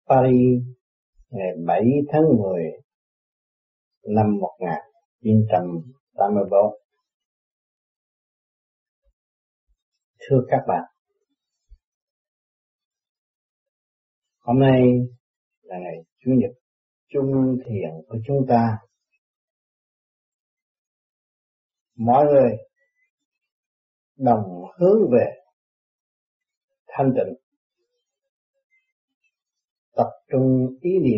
Paris ngày 7 tháng 10 năm 1984. Thưa các bạn, hôm nay là ngày Chủ nhật chung thiền của chúng ta. Mọi người đồng hướng về thanh tịnh, tập trung ý niệm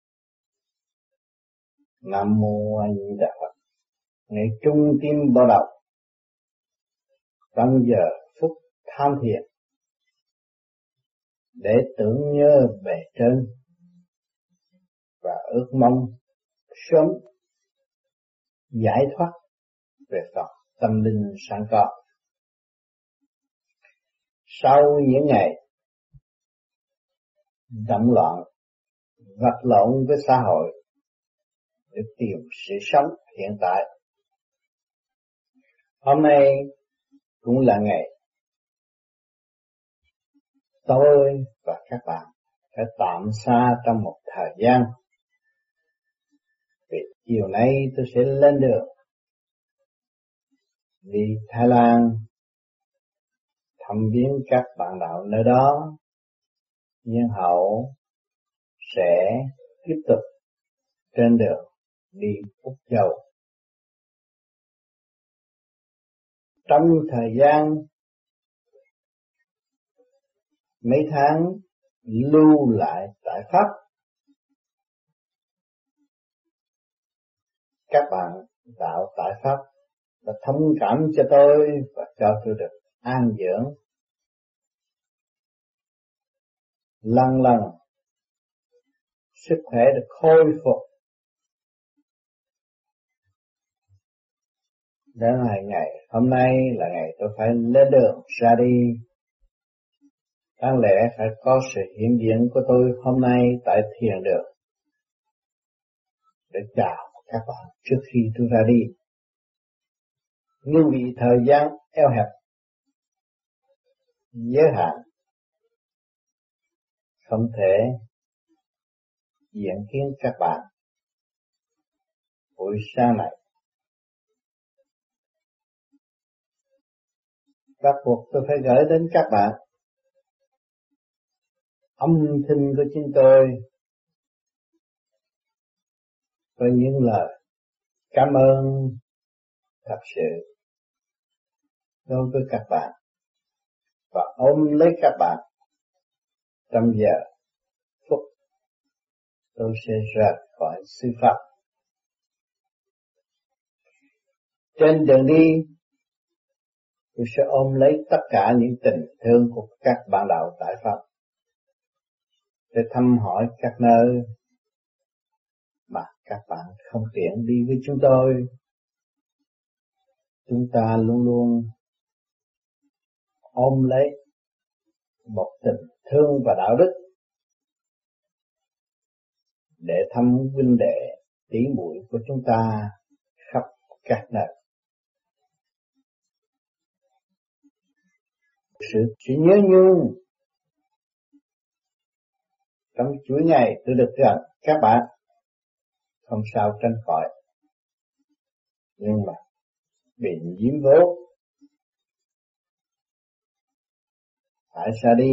Nam Mô A Di Đà Phật, ngày trung tim bắt đầu trong giờ phút tham thiền để tưởng nhớ về trên và ước mong sớm giải thoát về phần tâm linh sẵn có. Sau những ngày động loạn vật lộn với xã hội để tìm sự sống hiện tại, hôm nay cũng là ngày tôi và các bạn phải tạm xa trong một thời gian, vì chiều nay tôi sẽ lên đường đi Thái Lan thăm viếng các bạn đạo nơi đó, nhưng hậu sẽ tiếp tục trên đường đi Úc Châu. Trong thời gian mấy tháng lưu lại tại Pháp, các bạn đạo tại Pháp đã thông cảm cho tôi và cho tôi được an dưỡng. Lần lần sức khỏe được khôi phục. Đến ngày hôm nay là ngày tôi phải lên đường ra đi. Đáng lẽ phải có sự hiện diện của tôi hôm nay tại thiền đường để chào các bạn trước khi tôi ra đi. Nhưng vì thời gian eo hẹp, giới hạn, không thể diện kiến các bạn buổi sáng này. Bắt buộc tôi phải gửi đến các bạn âm thanh của chính tôi với những lời cảm ơn thật sự đối với các bạn và ôm lấy các bạn trong giờ phút tôi sẽ rời khỏi sư pháp. Trên đường đi, tôi sẽ ôm lấy tất cả những tình thương của các bạn đạo tại Pháp để thăm hỏi các nơi mà các bạn không tiện đi với chúng tôi. Chúng ta luôn luôn ôm lấy một tình thương và đạo đức để thăm huynh đệ tỷ muội của chúng ta khắp các nơi. Sự nhớ nhung trong chuỗi ngày tôi được gần các bạn không sao tránh khỏi, nhưng mà bị nhiễm vố phải ra đi.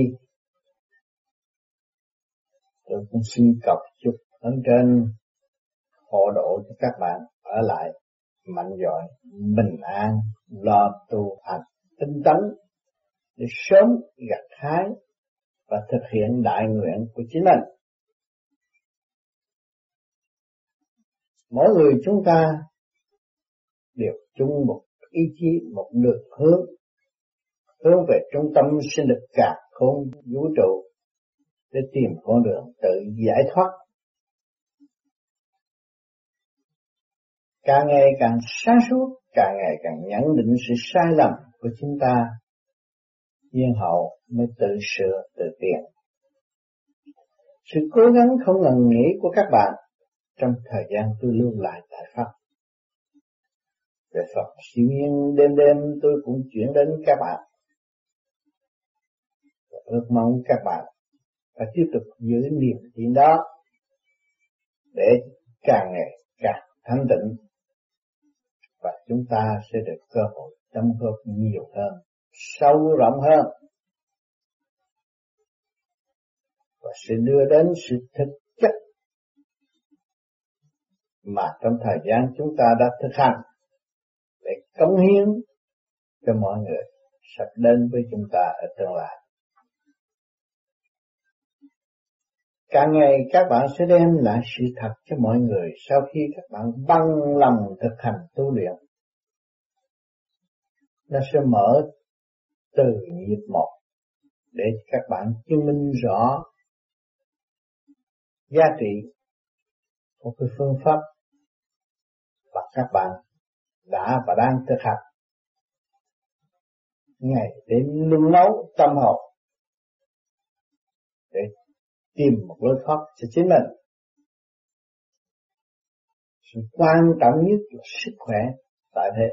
Tôi cũng xin cầu chúc ơn trên hộ độ cho các bạn ở lại mạnh giỏi, bình an, lo tu hành tinh tấn để sớm gặt hái và thực hiện đại nguyện của chính mình. Mỗi người chúng ta đều chung một ý chí, một đường hướng về trung tâm sinh lực cả không vũ trụ để tìm con đường tự giải thoát. Càng ngày càng sáng suốt, càng ngày càng nhận định sự sai lầm của chúng ta, nhiên hậu mới tự sửa tự tiến. Sự cố gắng không ngừng nghỉ của các bạn trong thời gian tôi lưu lại tại Pháp. Về Phật siêu nhiên đêm tôi cũng chuyển đến các bạn. Ước mong các bạn và tiếp tục giữ niềm tin đó để càng ngày càng thanh tịnh, và chúng ta sẽ được cơ hội đóng góp nhiều hơn, sâu rộng hơn, và sẽ đưa đến sự thực chất mà trong thời gian chúng ta đã thực hành để cống hiến cho mọi người sắp đến với chúng ta ở tương lai. Càng ngày các bạn sẽ đem lại sự thật cho mọi người sau khi các bạn bằng lòng thực hành tu luyện. Nó sẽ mở từ nhịp một để các bạn chứng minh rõ giá trị của cái phương pháp và các bạn đã và đang thực hành ngày đêm nung nấu tâm hồn để tìm một lối thoát cho chính mình. Sự quan trọng nhất là sức khỏe tại thế.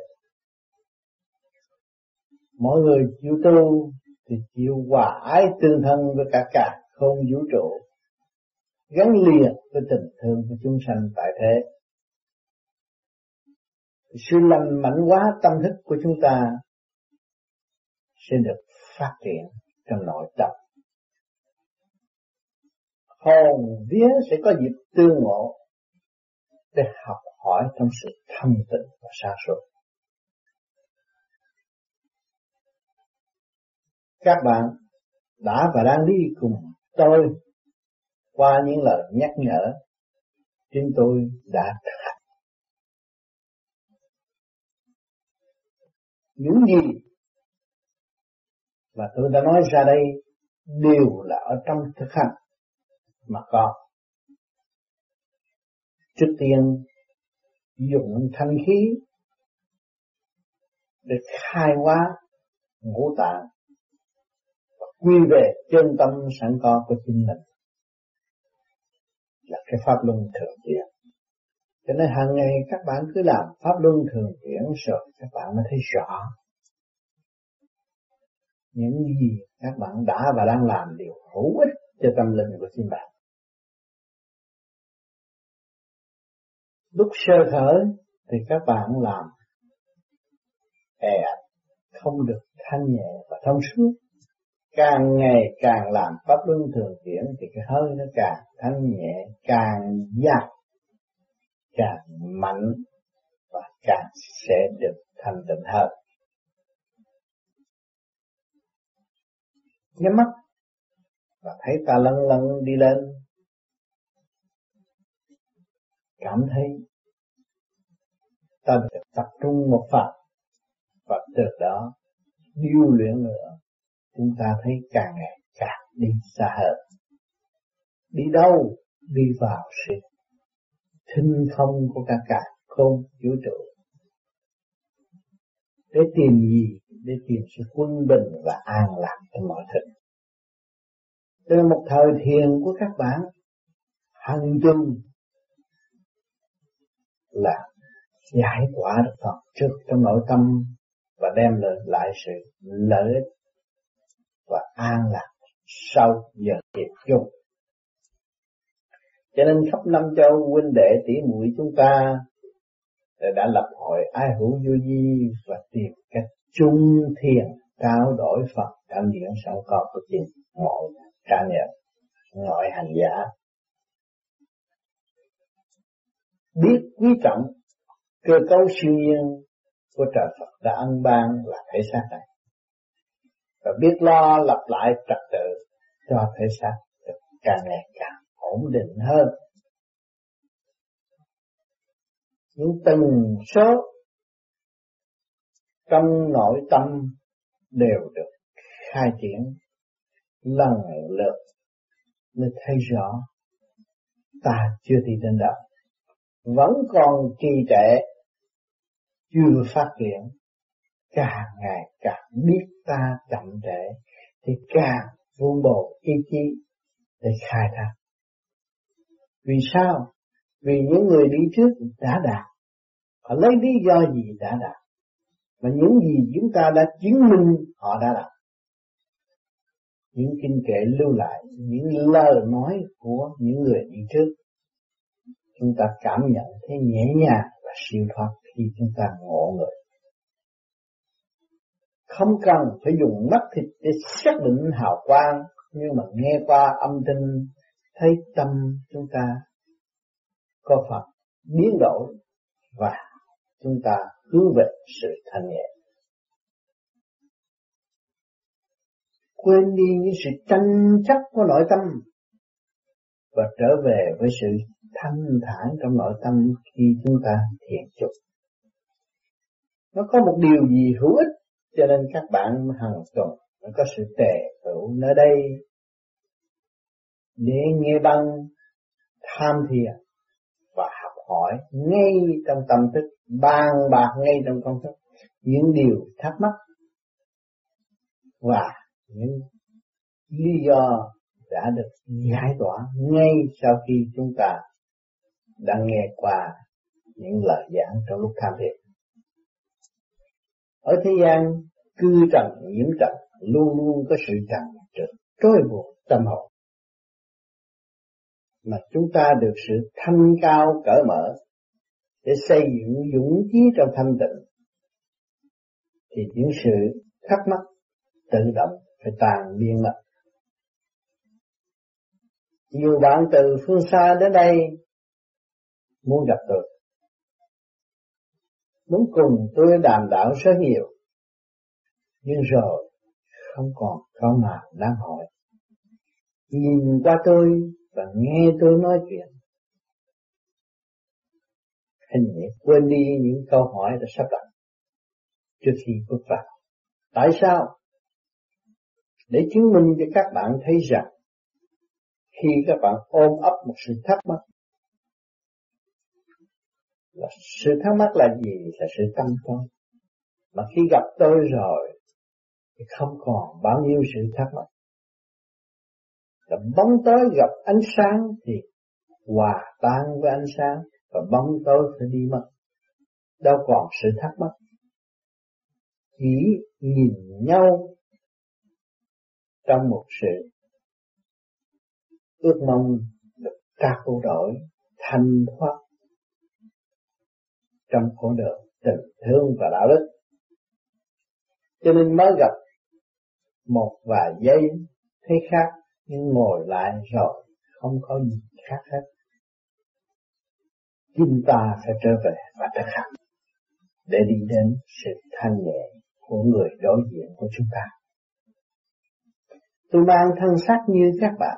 Mỗi người chịu tu thì chịu hòa ái tương thân với cả không vũ trụ, gắn liền với tình thương của chúng sanh tại thế. Sự lành mạnh hóa tâm thức của chúng ta sẽ được phát triển trong nội tâm. Hồn vía sẽ có dịp tương ngộ để học hỏi trong sự thanh tịnh và sáng suốt. Các bạn đã và đang đi cùng tôi qua những lời nhắc nhở chính tôi đã thực hành. Những gì mà tôi đã nói ra đây đều là ở trong thực hành mà có. Trước tiên dùng thanh khí để khai hóa ngũ tạng và quy về chân tâm sẵn có của chính mình, là cái pháp luân thường chuyển. Cho nên hàng ngày các bạn cứ làm pháp luân thường chuyển rồi các bạn mới thấy rõ những gì các bạn đã và đang làm đều hữu ích cho tâm linh của chính bạn. Lúc sơ khởi thì các bạn làm không được thanh nhẹ và thông suốt. Càng ngày càng làm pháp luân thường chuyển thì cái hơi nó càng thanh nhẹ, càng dài, càng mạnh và càng sẽ được thanh tịnh hơn. Nhắm mắt và thấy ta lân lân đi lên, cảm thấy ta được tập trung một phần, và từ đó điêu luyện nữa, chúng ta thấy càng ngày càng đi xa hơn. Đi đâu? Đi vào sự thinh không của cả không vũ trụ. Để tìm gì? Để tìm sự quân bình và an lạc trong mọi thứ. Từ một thời thiền của các bạn hằng chung là giải quả được phần trước trong nội tâm và đem lại sự lợi ích và an lạc sau giờ nghiệp chung. Cho nên khắp năm châu huynh đệ tỷ muội chúng ta đã lập hội ái hữu vô vi và tìm cách chung thiền trao đổi Phật cảm điện sẵn có của chính mọi cá nhân, mọi hành giả. Biết quý trọng cơ cấu siêu nhiên của trời Phật đã ân ban là thể xác này, và biết lo lập lại trật tự cho thể xác càng ngày càng ổn định hơn. Những tần số trong nội tâm đều được khai triển lần lượt mới thấy rõ ta chưa đi đến đâu, vẫn còn trì trệ, chưa phát triển. Càng ngày càng biết ta chậm trễ thì càng vun bồi ý chí để khai thác. Vì sao? Vì những người đi trước đã đạt, họ lấy lý do gì đã đạt, và những gì chúng ta đã chứng minh họ đã đạt. những kinh kệ lưu lại, những lời nói của những người đi trước, chúng ta cảm nhận thấy nhẹ nhàng và siêu thoát khi chúng ta ngộ người. Không cần phải dùng mắt thịt để xác định hào quang, nhưng mà nghe qua âm thanh thấy tâm chúng ta có phần biến đổi và chúng ta hướng về sự thanh nhẹ. Quên đi những sự tranh chấp của nội tâm và trở về với sự thanh thản trong nội tâm khi chúng ta thiền chụp. Nó có một điều gì hữu ích, cho nên các bạn hàng tuần nó có sự tề tựu nơi đây để nghe băng tham thiền và học hỏi ngay trong tâm thức, bàn bạc ngay trong tâm thức những điều thắc mắc và những lý do đã được giải tỏa ngay sau khi chúng ta đã nghe qua những lời giảng trong lúc tham thiền. Ở thế gian cư trần nhiễm trần, luôn luôn có sự trần trượt trôi buộc tâm hồn, mà chúng ta được sự thanh cao cởi mở để xây dựng dũng chí trong thanh tịnh, thì những sự thắc mắc tự động phải tan biến mất. Nhiều bạn từ phương xa đến đây muốn gặp tôi, muốn cùng tôi đàm đạo rất nhiều, nhưng rồi không còn câu nào đáng hỏi. Nhìn qua tôi và nghe tôi nói chuyện, hình như quên đi những câu hỏi đã sắp đặt trước khi bước vào. Tại sao? Để chứng minh cho các bạn thấy rằng khi các bạn ôm ấp một sự thắc mắc, là sự thắc mắc là gì? Là sự tâm tối. Mà khi gặp tôi rồi thì không còn bao nhiêu sự thắc mắc. Và bóng tối gặp ánh sáng thì hòa tan với ánh sáng, và bóng tối phải đi mất. Đâu còn sự thắc mắc. Chỉ nhìn nhau trong một sự ước mong được trao đổi thanh thoát trong con đường tình thương và đạo đức. Cho nên mới gặp một vài giây thấy khác, nhưng ngồi lại rồi không có gì khác hết. Chúng ta phải trở về và thực hành để đi đến sự thanh nhẹ của người đối diện của chúng ta. Tôi mang thân xác như các bạn,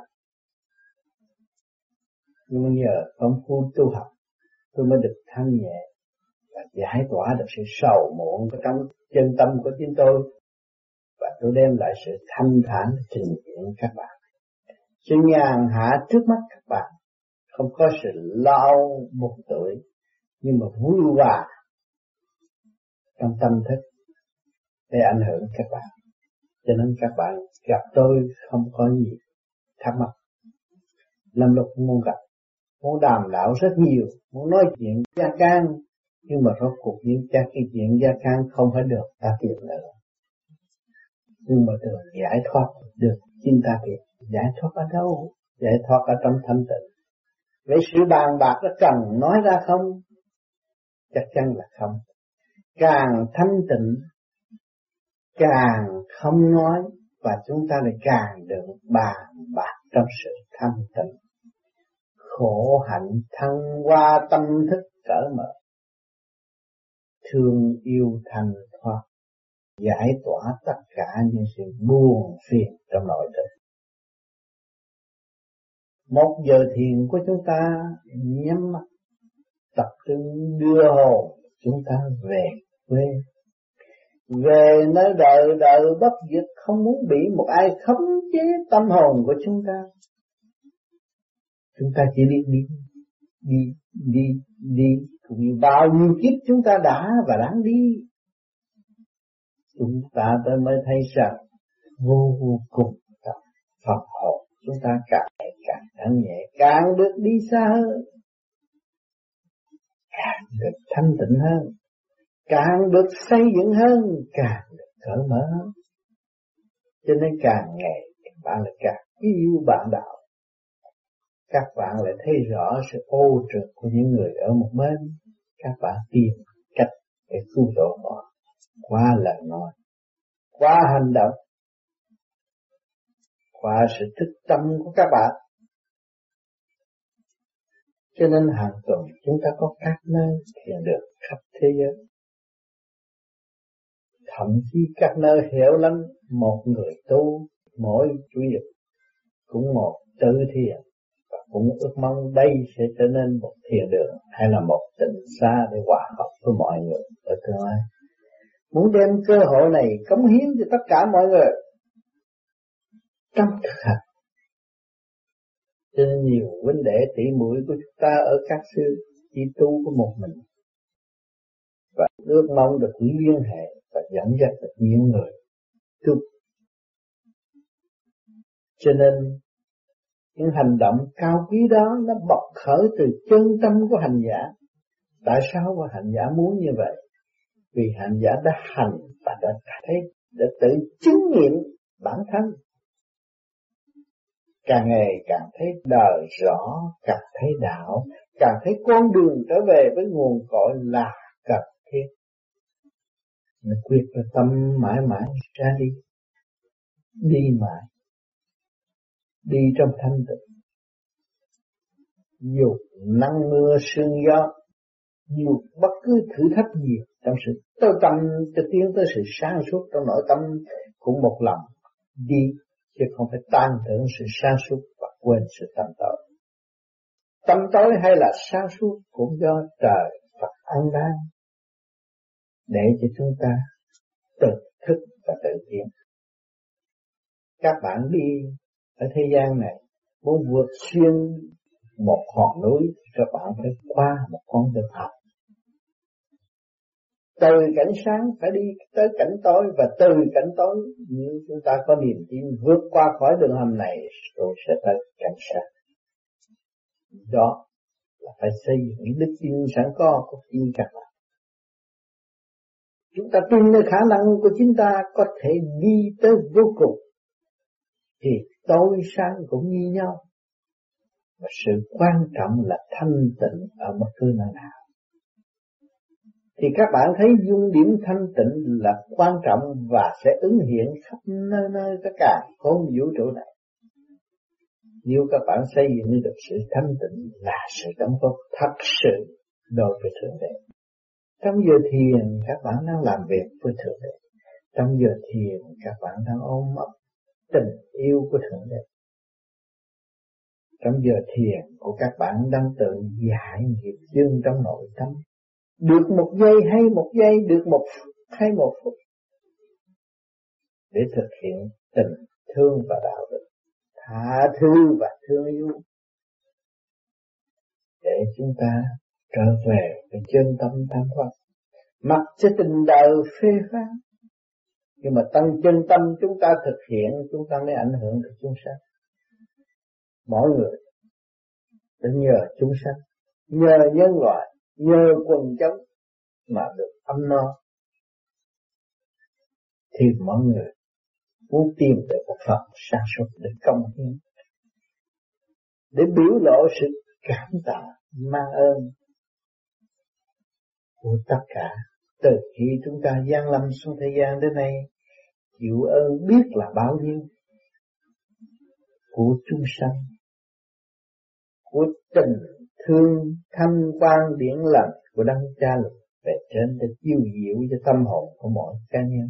nhưng nhờ công phu tu học tôi mới được thanh nhẹ và giải tỏa được sự sầu muộn trong chân tâm của chính tôi, và tôi đem lại sự thanh thản trình diện các bạn. Sự nhàn hạ trước mắt các bạn, không có sự lao buộc tuổi, nhưng mà vui hòa trong tâm thức để ảnh hưởng các bạn. Cho nên các bạn gặp tôi không có gì thắc mắc. Lâm Lục muốn gặp, muốn đàm đạo rất nhiều, muốn nói chuyện gia can, nhưng mà rốt cuộc những cái chuyện gia can không phải được ta tìm nữa. Nhưng mà được giải thoát, được chính ta tìm. Giải thoát ở đâu? Giải thoát ở trong thanh tịnh. Vậy sự bàn bạc nó cần nói ra không? Chắc chắn là không. Càng thanh tịnh, càng không nói, và chúng ta lại càng được bàn bạc trong sự thanh tịnh. Khổ hạnh thăng hoa tâm thức cởi mở, thương yêu thanh thoát, giải tỏa tất cả những sự buồn phiền trong nội tâm. Một giờ thiền của chúng ta nhắm mắt tập trung đưa hồn chúng ta về quê, về nơi đời đời bất diệt, không muốn bị một ai khống chế tâm hồn của chúng ta. Chúng ta chỉ biết đi cũng như bao nhiêu kiếp chúng ta đã và đang đi. Chúng ta mới thấy rằng vô cùng tập Phật hồn chúng ta càng thanh nhẹ, càng được đi xa hơn, càng được thanh tịnh hơn, càng được xây dựng hơn, càng được cởi mở hơn. Cho nên càng ngày bạn lại càng yêu bạn đạo. Các bạn lại thấy rõ sự ô trượt của những người ở một bên. Các bạn tìm cách để cứu độ họ qua lời nói, qua hành động, qua sự thức tâm của các bạn. Cho nên hàng tuần chúng ta có các nơi thiền đường khắp thế giới. Thậm chí các nơi hẻo lánh, một người tu mỗi chủ nhật cũng một tự thiền, và cũng ước mong đây sẽ trở nên một thiền đường hay là một tịnh xá để hòa hợp với mọi người ở tương lai. Muốn đem cơ hội này cống hiến cho tất cả mọi người trong thực hành. Cho nên nhiều huynh đệ tỷ muội của chúng ta ở các sư chỉ tu của một mình, và ước mong được liên hệ và dẫn dắt được nhiều người tu. Cho nên những hành động cao quý đó nó bộc khởi từ chân tâm của hành giả. Tại sao hành giả muốn như vậy? Vì hành giả đã hành và đã tự chứng nghiệm bản thân. Càng ngày càng thấy đời rõ, càng thấy đạo, càng thấy con đường trở về với nguồn cội là cần thiết. Nên quyết là tâm mãi mãi ra đi mãi, đi trong thanh tịnh. Dù nắng mưa sương gió, dù bất cứ thử thách gì trong sự tối tâm cho tiến tới sự sáng suốt trong nội tâm cũng một lần đi, chứ không phải tan tưởng sự sáng suốt và quên sự tâm tối. Tâm tối hay là sáng suốt cũng do trời Phật ăn ban để cho chúng ta tự thức và tự tiến. Các bạn đi ở thế gian này muốn vượt xuyên một hòn núi, các bạn phải qua một con đường hầm. Từ cảnh sáng phải đi tới cảnh tối, và từ cảnh tối nếu chúng ta có niềm tin vượt qua khỏi đường hầm này rồi sẽ tới cảnh sáng. Đó là phải xây dựng những đức tin sẵn có của chính các bạn. Chúng ta tin nơi khả năng của chúng ta có thể đi tới vô cùng, thì tối sáng cũng như nhau. Và sự quan trọng là thanh tịnh ở bất cứ nơi nào. Thì các bạn thấy dung điểm thanh tịnh là quan trọng và sẽ ứng hiện khắp nơi tất cả khối vũ trụ này. Nếu các bạn xây dựng được sự thanh tịnh là sự đóng góp thật sự đối với Thượng Đế. Trong giờ thiền các bạn đang làm việc với Thượng Đế. Trong giờ thiền các bạn đang ôm ấp tình yêu của Thượng Đế. Trong giờ thiền của các bạn đang tự giải nghiệp dương trong nội tâm. Được một giây hay một giây, được một phút hay một phút, để thực hiện tình thương và đạo đức, tha thứ và thương yêu, để chúng ta trở về với chân tâm tam pháp. Mặc cho tình đời phê phán, nhưng mà tăng chân tâm chúng ta thực hiện, chúng ta mới ảnh hưởng được chúng sanh. Mỗi người đã nhờ chúng sanh, nhờ nhân loại, nhờ quần chúng mà được ấm no. Thì mọi người muốn tìm được một phần sáng suốt để công hiến, để biểu lộ sự cảm tạ mang ơn của tất cả. Từ khi chúng ta giáng lâm xuống thế gian đến nay, chịu ơn biết là bao nhiêu của chúng sanh, của tình thương thanh quan điển lành của Đấng Cha Lục về trên để chiêu diệu cho tâm hồn của mỗi cá nhân.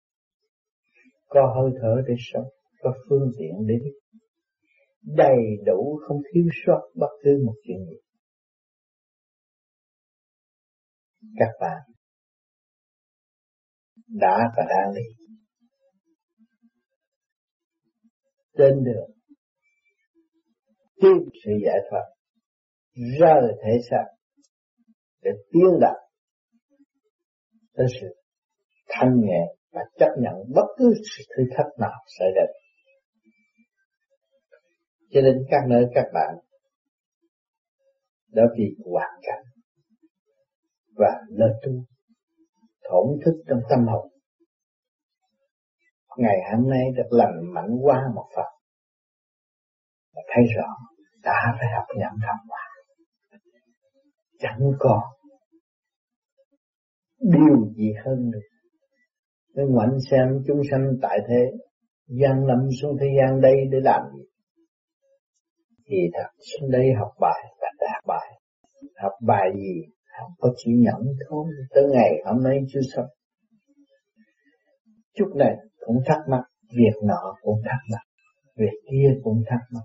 Có hơi thở để sống, có phương tiện để đi, đầy đủ không thiếu sót bất cứ một chuyện gì. Các bạn đã và đang đi trên đường tìm sự giải thoát, rời thể xác để tiến đạt tới sự thanh nhẹ và chấp nhận bất cứ sự thử thách nào xảy đến. Cho nên các nơi các bạn đã vì hoàn cảnh và nơi tu thổn thức trong tâm hồn, ngày hôm nay được lành mạnh qua một phần, thấy rõ ta phải học nhận học mà chẳng có điều gì hơn được. Nên ngoảnh xem chúng sanh tại thế gian lâm xuống thế gian đây để làm gì? Thì thật xuống đây học bài và đạt bài. Học bài gì? Học có chỉ nhận thôi. Tới ngày hôm nay chưa xong. Chút này cũng thắc mắc, việc nọ cũng thắc mắc, việc kia cũng thắc mắc,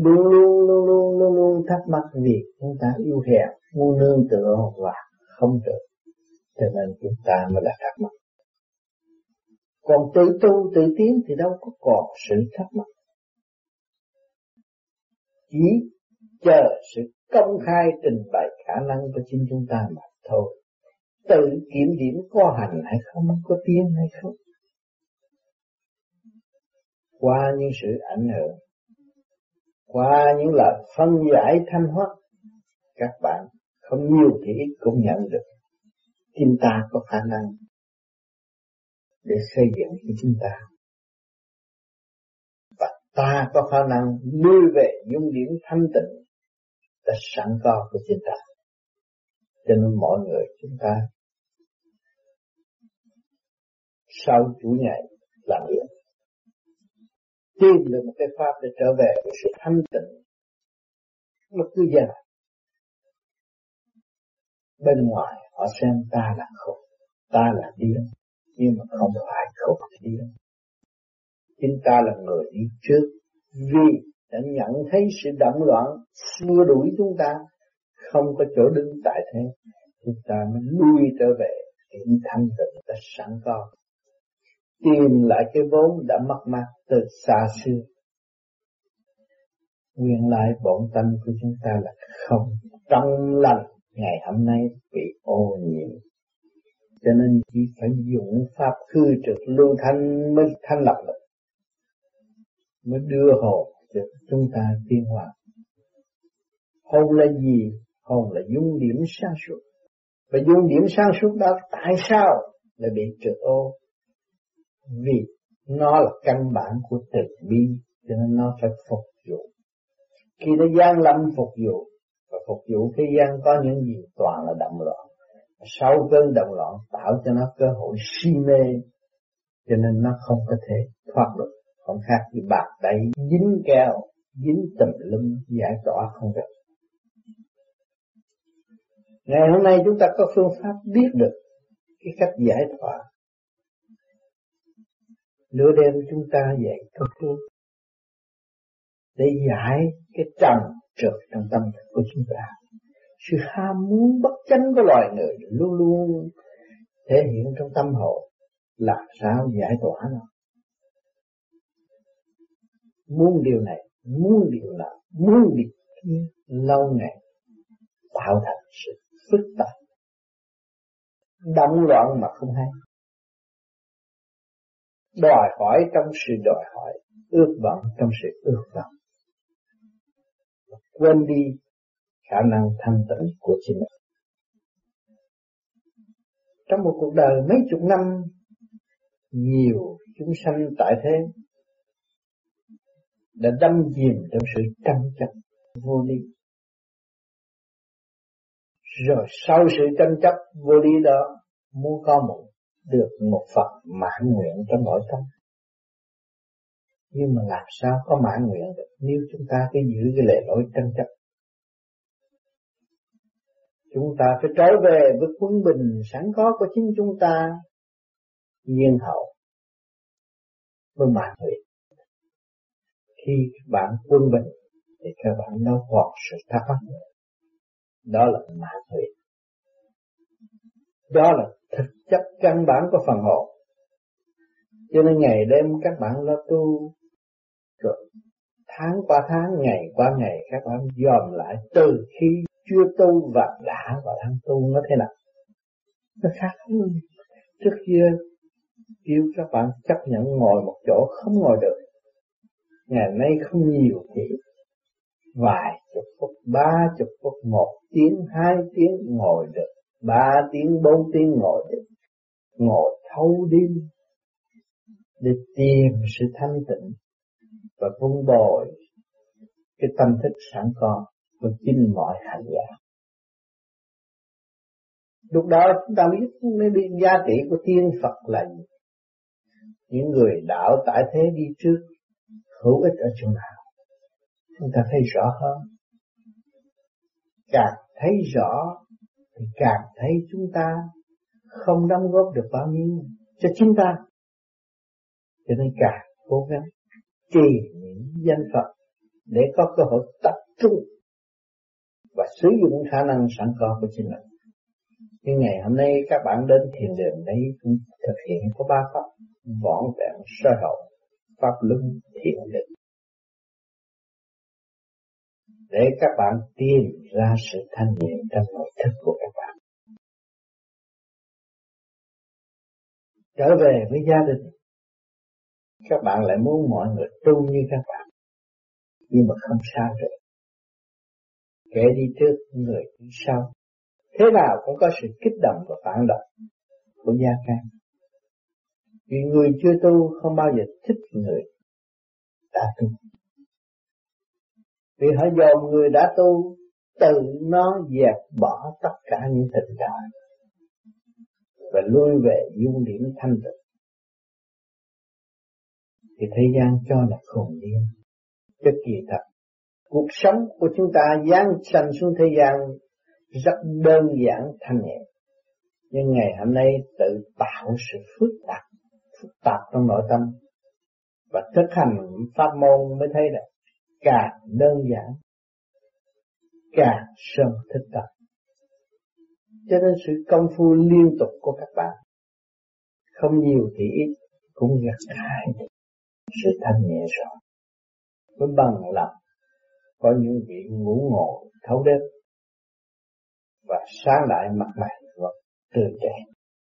luôn thắc mắc vì chúng ta yêu hèn, muốn nương tựa và không được, cho nên chúng ta mới là thắc mắc. Còn tự tu tự tiến thì đâu có còn sự thắc mắc, chỉ chờ sự công khai trình bày khả năng của chính chúng ta mà thôi. Tự kiểm điểm có hành hay không, có tiến hay không, qua những sự ảnh hưởng, qua những lời phân giải thanh hóa, các bạn không nhiều thì ít cũng nhận được chính ta có khả năng để xây dựng cho chúng ta, và ta có khả năng đưa về dung điểm thanh tịnh đã sẵn có của chính ta. Cho nên mọi người chúng ta sau chủ nhật làm việc tìm được một cái pháp để trở về với sự thanh tịnh. Nó cứ dần bên ngoài họ xem ta là khổ, ta là điên, nhưng mà không phải khổ thì điên. Chính ta là người đi trước, vì đã nhận thấy sự động loạn xua đuổi chúng ta, không có chỗ đứng tại thế, chúng ta mới lui trở về điểm thanh tịnh đã sẵn có, tìm lại cái vốn đã mất mát từ xa xưa. Nguyên lại bổn tánh của chúng ta là không trong lành, ngày hôm nay bị ô nhiễm, cho nên chỉ phải dùng pháp khư trực lưu thanh mới thanh lập được, mới đưa hồn cho chúng ta tiến hóa. Hồn là gì? Hồn là dung điểm sáng suốt. Và dung điểm sáng suốt đó tại sao lại bị trượt ô? Vì nó là căn bản của từ bi, cho nên nó phải phục vụ. Khi nó gian lâm phục vụ, và phục vụ thế gian có những gì toàn là động loạn. Sau cơn động loạn tạo cho nó cơ hội si mê, cho nên nó không có thể thoát được. Không khác như bàn tay dính keo, dính tùm lum, giải tỏa không được. Ngày hôm nay chúng ta có phương pháp biết được cái cách giải tỏa. Nửa đêm chúng ta dậy thức trước để giải cái trần trượt trong tâm thức của chúng ta. Sự ham muốn bất chánh của loài người luôn luôn thể hiện trong tâm hồn, làm sao giải tỏa nó? Muốn điều này, muốn điều nào, muốn điều kia, lâu ngày tạo thành sự phức tạp, động loạn mà không hay. Đòi hỏi trong sự đòi hỏi, ước vọng trong sự ước vọng, quên đi khả năng thanh tịnh của chính mình. Trong một cuộc đời mấy chục năm, nhiều chúng sanh tại thế đã đâm chìm trong sự tranh chấp vô lý. Rồi sau sự tranh chấp vô lý đó, muốn có được một phần mãn nguyện trong nội tâm. Nhưng mà làm sao có mãn nguyện được nếu chúng ta cứ giữ cái lề lối tranh chấp? Chúng ta phải trở về với quân bình sẵn có của chính chúng ta, nhiên hậu với mãn nguyện. Khi bạn quân bình thì các bạn đâu còn sự thắc mắc nữa. Đó là mãn nguyện. Đó là thực chất căn bản của phần hồn. Cho nên ngày đêm các bạn lo tu, rồi tháng qua tháng, ngày qua ngày các bạn dòm lại từ khi chưa tu và đã vào tháng tu nó thế nào. Nó khác hơn. Trước kia kêu các bạn chấp nhận ngồi một chỗ không ngồi được. Ngày nay không nhiều thì vài chục phút, 30 phút, 1 tiếng, 2 tiếng ngồi được, 3 tiếng, 4 tiếng ngồi được. Ngồi thâu đêm để tìm sự thanh tịnh và vun bồi cái tâm thức sẵn có của chính mọi hành giả. Lúc đó chúng ta mới biết giá trị của tiên Phật là gì. Những người đạo tại thế đi trước hữu ích ở chỗ nào, chúng ta thấy rõ hơn. Càng thấy rõ thì càng thấy chúng ta không đóng góp được bao nhiêu cho chính ta, cho nên càng cố gắng trì niệm danh Phật để có cơ hội tập trung và sử dụng khả năng sẵn có của chính mình. Nhưng ngày hôm nay các bạn đến thiền đường đấy cũng thực hiện có 3 pháp: vỏn vẹn, soi hậu, pháp luân, thiền định, để các bạn tìm ra sự thanh nhẹ trong nội thức của các bạn. Trở về với gia đình, các bạn lại muốn mọi người tu như các bạn, nhưng mà không sao được. Kẻ đi trước, người đi sau, thế nào cũng có sự kích động và phản động của gia can. Vì người chưa tu không bao giờ thích người đã tu. Vì họ dòm người đã tu, tự nó dẹp bỏ tất cả những tình cảm và lui về dung điểm thanh tịnh. Thì thế gian cho là khùng điên. Chứ kỳ thật, cuộc sống của chúng ta giáng sanh xuống thế gian rất đơn giản thanh nhẹ. Nhưng ngày hôm nay tự tạo sự phức tạp trong nội tâm, và thực hành pháp môn mới thấy là càng đơn giản càng sớm thức tập. Cho nên sự công phu liên tục của các bạn không nhiều thì ít cũng gặt hái sự thanh nhẹ rồi, mới bằng lòng có những vị ngủ ngồi thấu đêm và sáng lại mặt mày và tươi trẻ.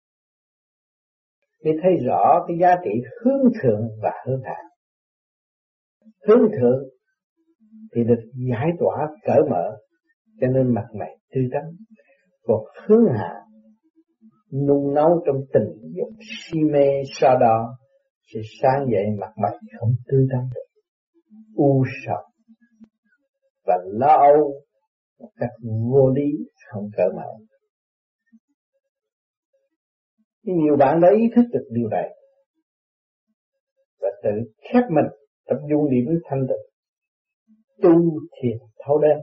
Để thấy rõ cái giá trị hướng thượng và hướng hạ. Hướng thượng thì được giải tỏa cởi mở, cho nên mặt mày tươi tắn. Còn hướng hạ nung nấu trong tình dục si mê sau đó sẽ sáng dậy mặt mày không tươi tắn được, u sầu và lo âu một cách vô lý, không cởi mở. Nhưng nhiều bạn đã ý thức được điều này và tự khép mình tập trung điểm thanh tịnh, tu thiền thấu đêm,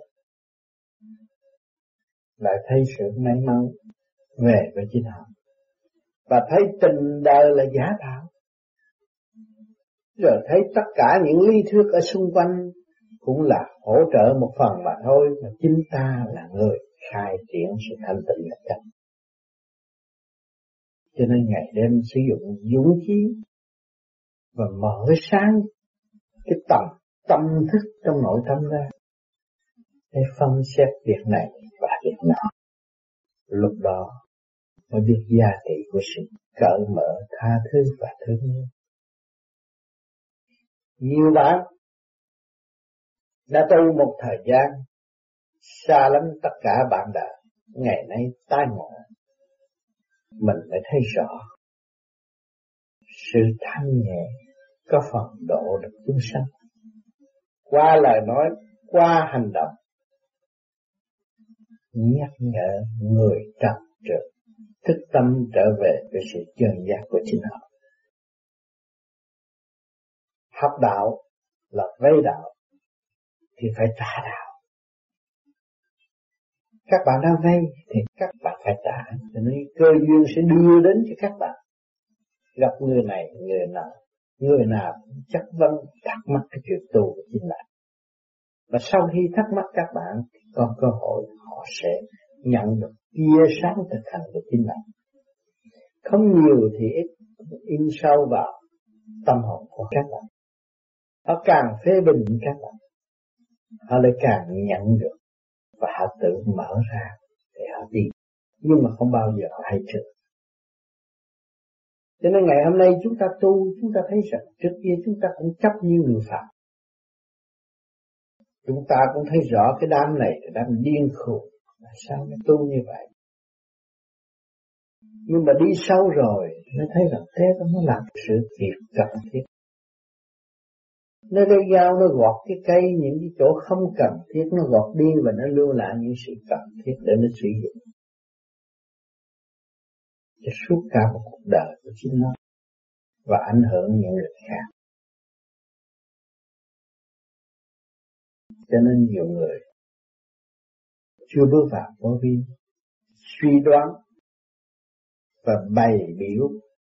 lại thấy sự may mắn về với chính họ, và thấy tình đời là giả tạo, rồi thấy tất cả những lý thuyết ở xung quanh cũng là hỗ trợ một phần mà thôi, mà chính ta là người khai triển sự thanh tịnh là chân. Cho nên ngày đêm sử dụng dũng khí và mở sáng cái tâm thức trong nội tâm ra để phân xét việc này và việc nọ. Lúc đó mới biết giá trị của sự cởi mở, tha thứ và thương yêu. Nhiều bạn đã tu một thời gian, xa lắm tất cả bạn đời, ngày nay tai ngộ, mình mới thấy rõ sự thanh nhẹ có phần độ được chúng sanh. Qua lời nói, qua hành động, nhắc nhở người trật trượt, thức tâm trở về với sự chân giác của chính họ. Học đạo là vay đạo thì phải trả đạo. Các bạn đang vay thì các bạn phải trả, cho nên cơ duyên sẽ đưa đến cho các bạn. Gặp người này, người nào cũng chất vấn thắc mắc cái chuyện tu của chính bạn. Và sau khi thắc mắc các bạn thì có cơ hội họ sẽ nhận được tia sáng thực hành của chính bạn. Không nhiều thì ít, in sâu vào tâm hồn của các bạn. Họ càng phê bình các bạn, họ lại càng nhận được và họ tự mở ra để họ đi, nhưng mà không bao giờ họ hay trước. Cho nên ngày hôm nay chúng ta tu, chúng ta thấy rằng trước kia chúng ta cũng chấp như người phạm. Chúng ta cũng thấy rõ cái đám này là đám điên khùng, là sao mới tu như vậy. Nhưng mà đi sâu rồi mới thấy rằng thế nó làm sự việc cần thiết. Nó lấy dao nó gọt cái cây, những cái chỗ không cần thiết nó gọt đi và nó lưu lại những sự cần thiết để nó sử dụng cho suốt cả một cuộc đời của chính nó và ảnh hưởng những người khác. Cho nên nhiều người chưa bước vào vô vi suy đoán và bày biểu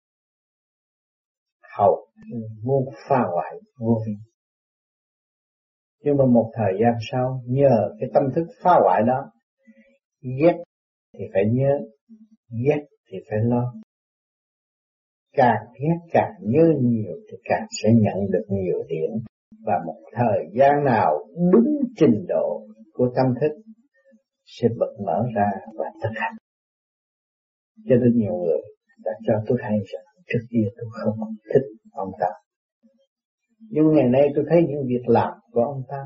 hậu muốn phá hoại vô vi. Nhưng mà một thời gian sau nhờ cái tâm thức phá hoại đó, ghét thì phải nhớ, ghét thì phải lo. Càng ghét càng nhớ nhiều thì càng sẽ nhận được nhiều điểm. Và một thời gian nào đúng trình độ của tâm thức sẽ bật mở ra và thực hành. Cho nên nhiều người đã cho tôi hay rằng trước kia tôi không thích ông Tám. Nhưng ngày nay tôi thấy những việc làm của ông Tám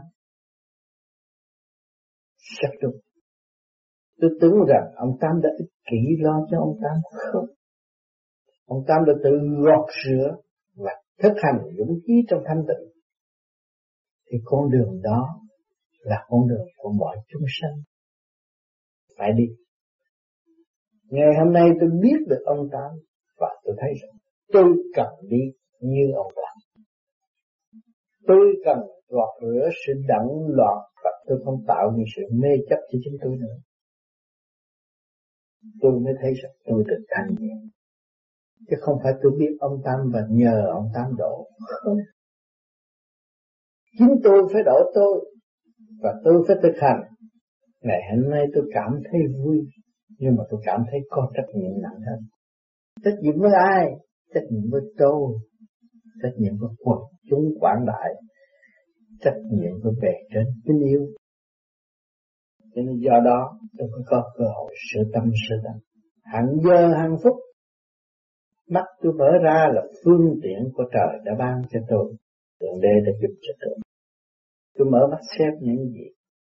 rất đúng. Tôi tưởng rằng ông Tám đã ích kỷ lo cho ông Tám, không. Ông Tám đã tự gọt rửa và thực hành dũng khí trong thanh tịnh. Thì con đường đó là con đường của mọi chúng sanh phải đi. Ngày hôm nay tôi biết được ông Tám và tôi thấy rằng tôi cần đi như ông Tám. Tôi cần gọt rửa sự đẫn loạn và tôi không tạo những sự mê chấp cho chính tôi nữa. Tôi mới thấy rằng tôi được thanh nhẹ. Chứ không phải tôi biết ông Tám và nhờ ông Tám độ. Không. Chính tôi phải độ tôi và tôi phải thực hành. Ngày hôm nay tôi cảm thấy vui, nhưng mà tôi cảm thấy có trách nhiệm nặng hơn. Trách nhiệm với ai? Trách nhiệm với tôi, trách nhiệm với quần chúng quảng đại, trách nhiệm với bề trên kính yêu. Cho nên do đó tôi có cơ hội sửa tâm sửa tánh. Hàng giờ hàng phút mắt tôi mở ra là phương tiện của trời đã ban cho tôi, Thượng Đế đã giúp cho tôi. Tôi mở mắt xem những gì,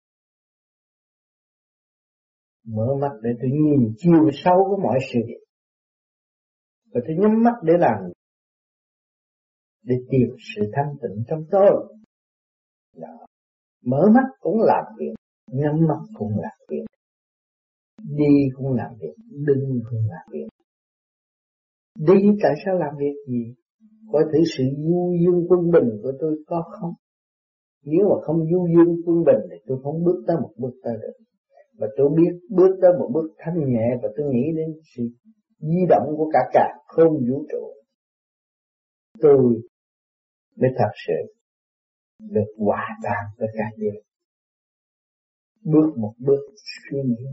mở mắt để tôi nhìn chiều sâu của mọi sự việc, và tôi nhắm mắt để làm, để tìm sự thanh tịnh trong tôi. Đó. Mở mắt cũng làm việc, nhắm mắt cũng làm việc, đi cũng làm việc, đứng cũng làm việc. Đi tại sao làm việc gì? Coi thử sự du dương quân bình của tôi có không? Nếu mà không du dương quân bình thì tôi không bước tới một bước tới được. Và tôi biết bước tới một bước thanh nhẹ và tôi nghĩ đến sự di động của cả không vũ trụ. Tôi mới thật sự được hòa tan với cả giới. Bước một bước suy nghĩ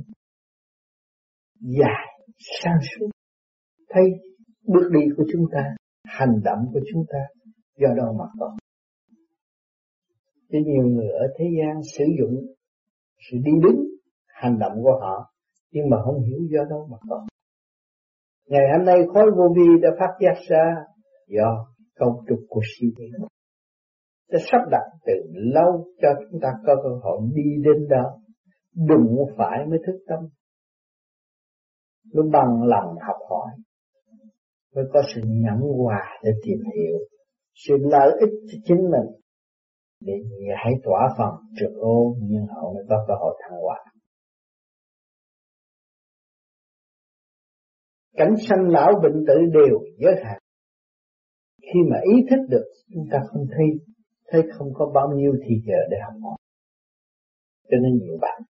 dài, sáng suốt, thấy bước đi của chúng ta, hành động của chúng ta do đâu mà có. Chứ nhiều người ở thế gian sử dụng sự đi đứng, hành động của họ, nhưng mà không hiểu do đâu mà có. Ngày hôm nay khối vô vi đã phát giác ra do cấu trúc của siêu nhiên đã sắp đặt từ lâu cho chúng ta có cơ hội đi đến đó. Đừng phải mới thức tâm, mới bằng lòng học hỏi, mới có sự nhẫn hòa để tìm hiểu sự lợi ích cho chính mình, để giải tỏa phần trượt ô, nhưng họ mới có cơ hội thăng hoa. Cảnh sanh lão bệnh tử đều giới hạn. Khi mà ý thức được, chúng ta không thấy không có bao nhiêu thì giờ để học hỏi. Cho nên nhiều bạn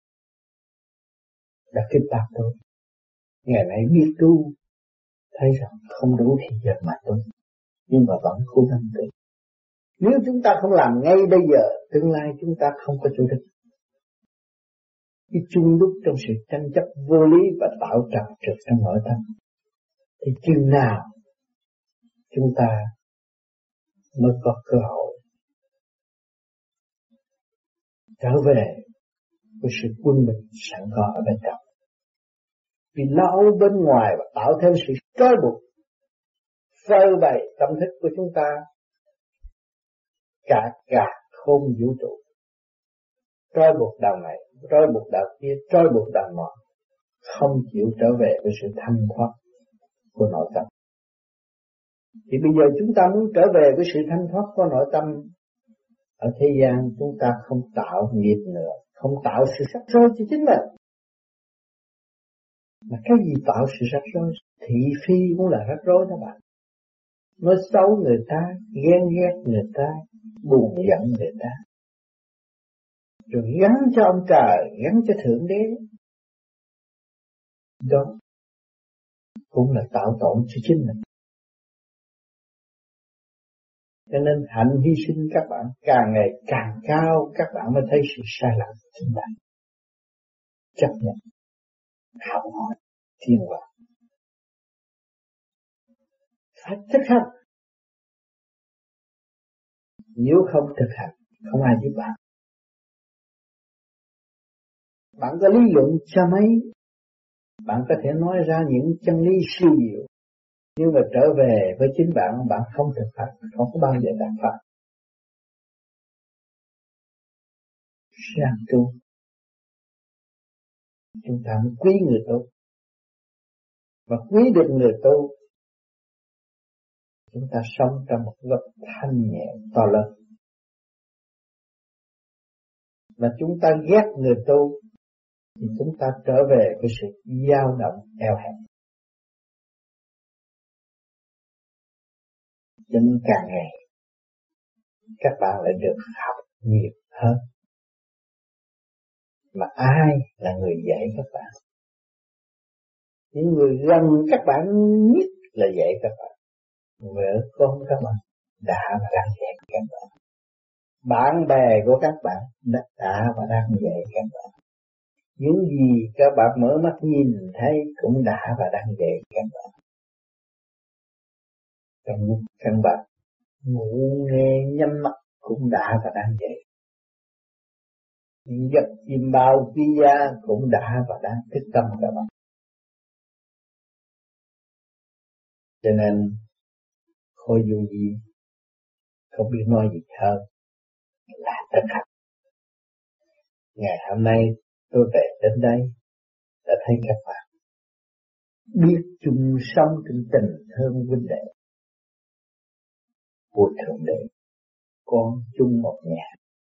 đã kết bác tôi. Ngày nay biết tu, thấy rằng không đủ thì giờ mà tu, nhưng mà vẫn cố gắng tu. Nếu chúng ta không làm ngay bây giờ, tương lai chúng ta không có chủ đích. Cái chung đúc trong sự tranh chấp vô lý và tạo trật trượt trong nội tâm, thì chừng nào chúng ta mới có cơ hội trở về với sự quân bình sẵn có ở bên trong. Vì lo âu bên ngoài và tạo thêm sự trói buộc, phơi bày tâm thức của chúng ta cả không vũ trụ, trói buộc đầu này, trói buộc đầu kia, trói buộc đầu nọ, không chịu trở về với sự thanh thoát của nội tâm. Thì bây giờ chúng ta muốn trở về với sự thanh thoát của nội tâm Ở thế gian chúng ta không tạo nghiệp nữa, không tạo sự rắc rối cho chính mình. Mà cái gì tạo sự rắc rối? Thị phi cũng là rắc rối đó bạn. Nói xấu người ta, ghen ghét người ta, buồn giận người ta, rồi gắn cho ông trời, gắn cho Thượng Đế. Đó cũng là tạo tội cho chính mình. Cho nên hạnh hy sinh các bạn càng ngày càng cao, các bạn mới thấy sự sai lầm của chính bạn. Chấp nhận, học hỏi, thiên hòa. Phải thực hành. Nếu không thực hành, không ai giúp bạn. Bạn có lý luận cho mấy, bạn có thể nói ra những chân lý siêu diệu, nhưng mà trở về với chính bạn, bạn không thực hành, không có bao giờ đạt pháp. Sang tu, chúng ta mới quý người tu, và quý được người tu, chúng ta sống trong một góc thanh nhẹ to lớn. Và chúng ta ghét người tu, thì chúng ta trở về với sự dao động eo hẹp. Cho nên càng ngày các bạn lại được học nhiều hơn. Mà ai là người dạy các bạn? Những người gần các bạn nhất là dạy các bạn. Vợ con các bạn đã và đang dạy các bạn. Bạn bè của các bạn đã và đang dạy các bạn. Những gì các bạn mở mắt nhìn thấy cũng đã và đang dạy các bạn. Trong lúc các bạn ngủ nghe nhắm mắt cũng đã và đang dạy. Những giấc chim bao quý giá cũng đã và đang thức tâm các bạn. Cho nên Khôi Du Di không biết nói gì hơn là thực hành. Ngày hôm nay tôi về đến đây đã thấy các bạn biết chung sống trong tình thương huynh đệ của Thượng Đế, con chung một nhà,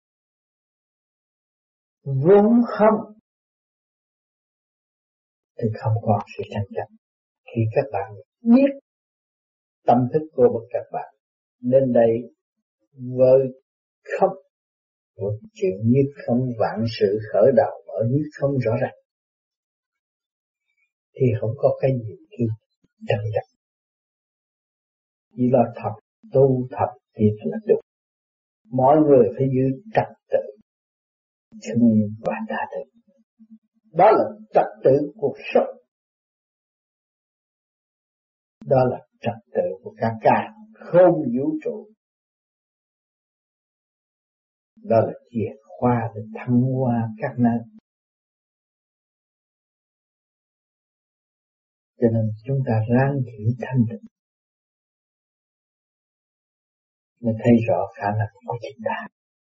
vốn không thì không có sự tranh chấp. Khi các bạn biết tâm thức của các bạn đến đây với không, một chuyện như không, vạn sự khởi đầu ở như không rõ ràng, thì không có cái gì khi tranh chấp. Chỉ là thập tu thập tiết là được. Mọi người phải giữ trật tự, thương và tha thứ. Đó là trật tự cuộc sống. Đó là trật tự của cả không vũ trụ. Đó là chìa khóa để thăng hoa các nơi. Cho nên chúng ta ráng giữ thanh tịnh nên thấy rõ khả năng của chúng ta.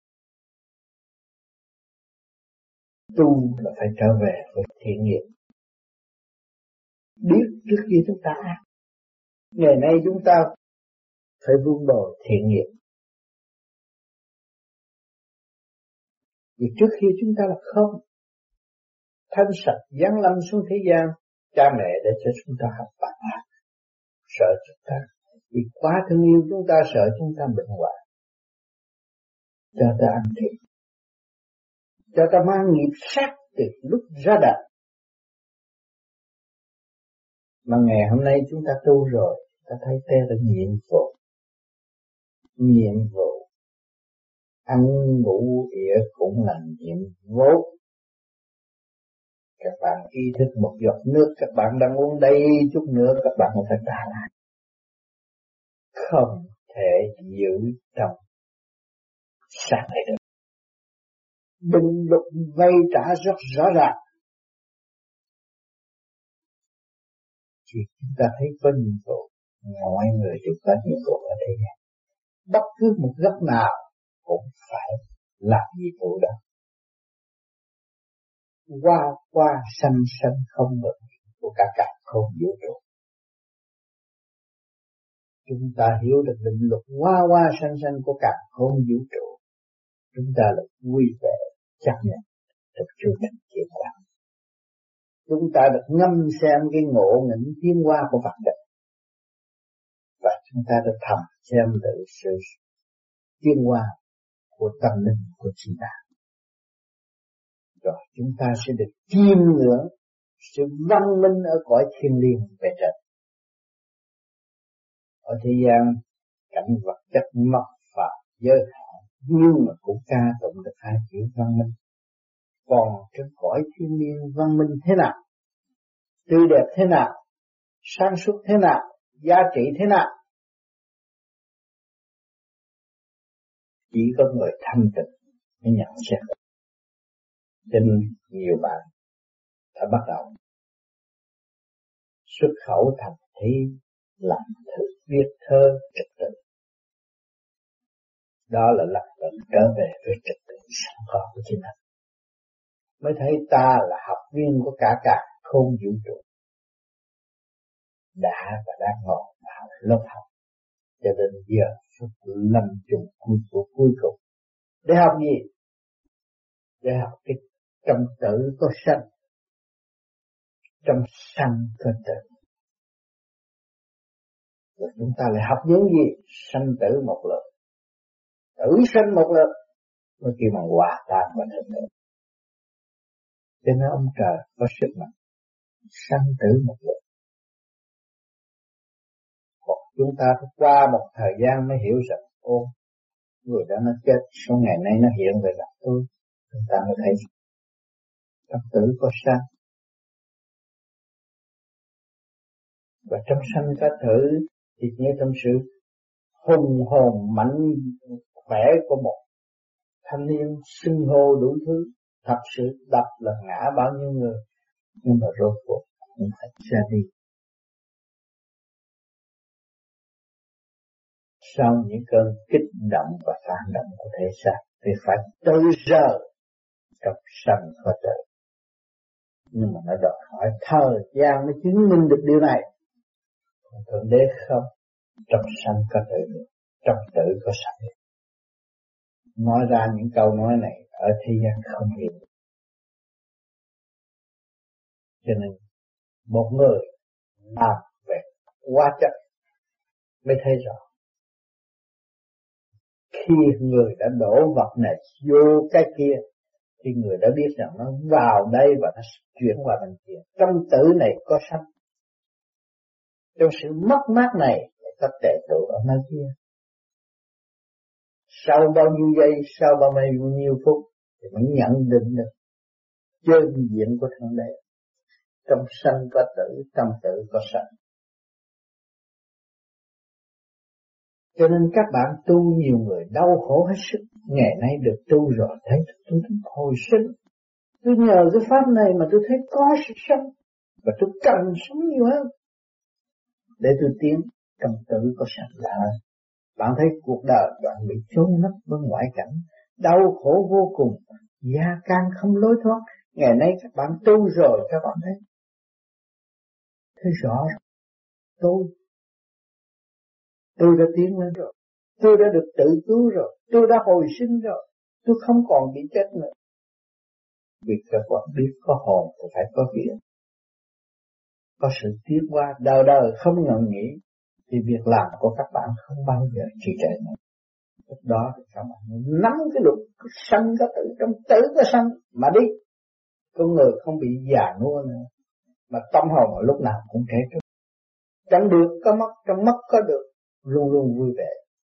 Tu là phải trở về với thiện nghiệp. Biết trước khi chúng ta ác. Ngày nay chúng ta phải vun bồi thiện nghiệp. Vì trước khi chúng ta là không, thanh sạch giáng lâm xuống thế gian, cha mẹ để cho chúng ta học bản ác, sợ chúng ta, vì quá thương yêu chúng ta, sợ chúng ta bệnh hoạn, cho ta ăn thịt, cho ta mang nghiệp sát từ lúc ra đời. Mà ngày hôm nay chúng ta tu rồi, ta thấy thế là nhiệm vụ, ăn ngủ địa cũng là nhiệm vụ. Các bạn ý thức một giọt nước các bạn đang uống đây, chút nữa các bạn phải trả lại. Không thể giữ trong sáng này được. Định luật vay trả rất rõ ràng. Thì chúng ta thấy có nhiệm vụ, mọi người đều có nhiệm vụ ở đây. Bất cứ một góc nào cũng phải làm nhiệm vụ đó. Qua sanh không ngừng của cả không vũ trụ. Chúng ta hiểu được định luật qua sanh của cả không vũ trụ. chúng ta là vui vẻ chấp nhận được chương trình tiến hóa. Chúng ta được ngâm xem cái ngộ nghĩnh tiến hóa của Phật đất, và chúng ta được thầm xem được sự tiến hóa của tâm linh của chính ta. Rồi chúng ta sẽ được chiêm ngưỡng sự văn minh ở cõi thiên liêng về trên. Ở thế gian cảnh vật chất mất phạm giới hạn, nhưng mà cũng ca tụng được hai chữ văn minh. Còn trên cõi thiên liêng văn minh thế nào, tươi đẹp thế nào, sáng suốt thế nào, giá trị thế nào, chỉ có người thanh tịnh mới nhận xét. Cho nên nhiều bạn đã bắt đầu xuất khẩu thành thi, làm thử viết thơ trật tự. Đó là lập luận trở về với trật tự sẵn có của chính mình. Mới thấy ta là học viên của cả không vũ trụ, đã và đang ngồi vào lớp học, cho đến giờ phút lâm chung cuối cùng. Để học gì? Để học cái trong tử có sanh, trong sanh có tử. Rồi chúng ta lại học những gì? Sanh tử một lượt, tử sanh một lượt, mới kêu bằng hòa tan và thịnh vượng. Cho nên ông trời có sức mạnh sanh tử một lượt. Còn chúng ta phải qua một thời gian mới hiểu rằng người đó nó chết, sau ngày nay nó hiện về gặp tôi. Chúng ta mới thấy trong tử có sanh, và trong sanh có tử thì như trong sự hùng hồn mạnh khỏe của một thanh niên xưng hô đủ thứ, thật sự đập là ngã bao nhiêu người, nhưng mà rốt cuộc cũng phải ra đi. Sau những cơn kích động và phản động của thể xác thì phải tự rờ trong sanh có tử. Nhưng mà nó đòi hỏi thời gian mới chứng minh được điều này. Còn Thượng Đế không, trong sanh có tử, trong tử có sanh. Nói ra những câu nói này ở thế gian không hiểu. Cho nên một người làm về quá chất mới thấy rõ. Khi người đã đổ vật này vô cái kia thì người đã biết rằng nó vào đây và nó chuyển qua bên kia. Trong tử này có sanh, trong sự mất mát này có tệ tụ ở nơi kia. Sau bao nhiêu giây, sau bao nhiêu phút thì mới nhận định được chân diện của Thượng Đế. Trong sanh có tử, trong tử có sanh. Cho nên các bạn tu, nhiều người đau khổ hết sức. Ngày nay được tu rồi thấy tôi hồi sinh. Tôi nhờ cái pháp này mà tôi thấy có sự sống, và tôi cần sống nhiều hơn để tôi tiến. Trong tử có sanh là bạn thấy cuộc đời bạn bị chôn nấp bên ngoại cảnh, đau khổ vô cùng, gia can không lối thoát. Ngày nay các bạn tu rồi các bạn thấy rõ tôi đã tiến lên rồi, tôi đã được tự cứu rồi, tôi đã hồi sinh rồi, tôi không còn bị chết nữa. Vì các bạn biết có hồn thì phải có vía, có sự tiến qua đời đời không ngừng nghỉ, thì việc làm của các bạn không bao giờ trì trệ nữa. Lúc đó thì các bạn nắm cái luật sanh có tử, trong tử có sanh mà đi. Con người không bị già nua nữa, mà tâm hồn ở lúc nào cũng trẻ trung. Trong được có mất, trong mất có được, luôn luôn vui vẻ.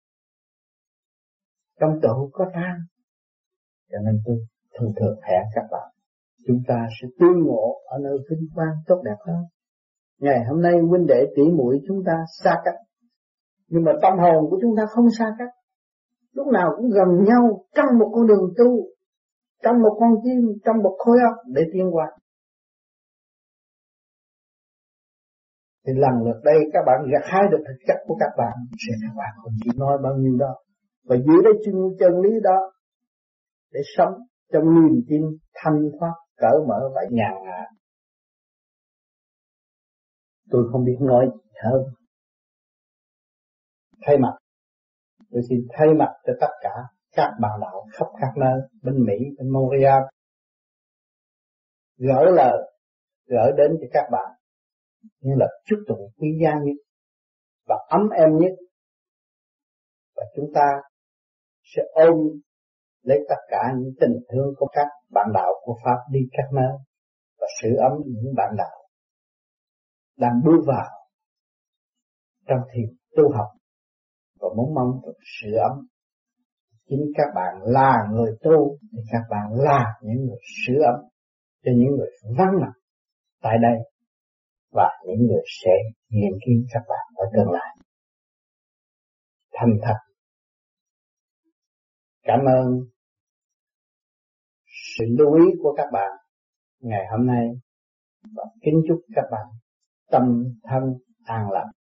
Trong tụ có tan. Cho nên tôi thường hẹn các bạn, chúng ta sẽ tương ngộ ở nơi vinh quang tốt đẹp hơn. Ngày hôm nay huynh đệ tỷ muội chúng ta xa cách, nhưng mà tâm hồn của chúng ta không xa cách, lúc nào cũng gần nhau trong một con đường tu, trong một con tim, trong một khối óc để tiến qua. Thì lần lượt đây các bạn gặt hái được thực chất của các bạn, sẽ các bạn không chỉ nói bao nhiêu đó, và giữ lấy chân lý đó để sống trong niềm tin thanh thoát, cởi mở và nhàn hạ. Tôi không biết nói gì hơn. Thay mặt, tôi xin thay mặt cho tất cả các bạn đạo khắp các nơi, bên Mỹ, bên Montreal, gửi đến cho các bạn những lời chúc tụng quý giá nhất và ấm êm nhất, và chúng ta sẽ ôm lấy tất cả những tình thương của các bạn đạo của Pháp đi các nơi và sưởi ấm những bạn đạo đang bước vào trong thiền tu học và muốn mong được sưởi ấm. Chính các bạn là người tu thì các bạn là những người sưởi ấm cho những người vắng mặt tại đây và những người sẽ nghiên cứu các bạn ở tương lai. Thành thật cảm ơn sự lưu ý của các bạn ngày hôm nay và kính chúc các bạn tâm thân an lành.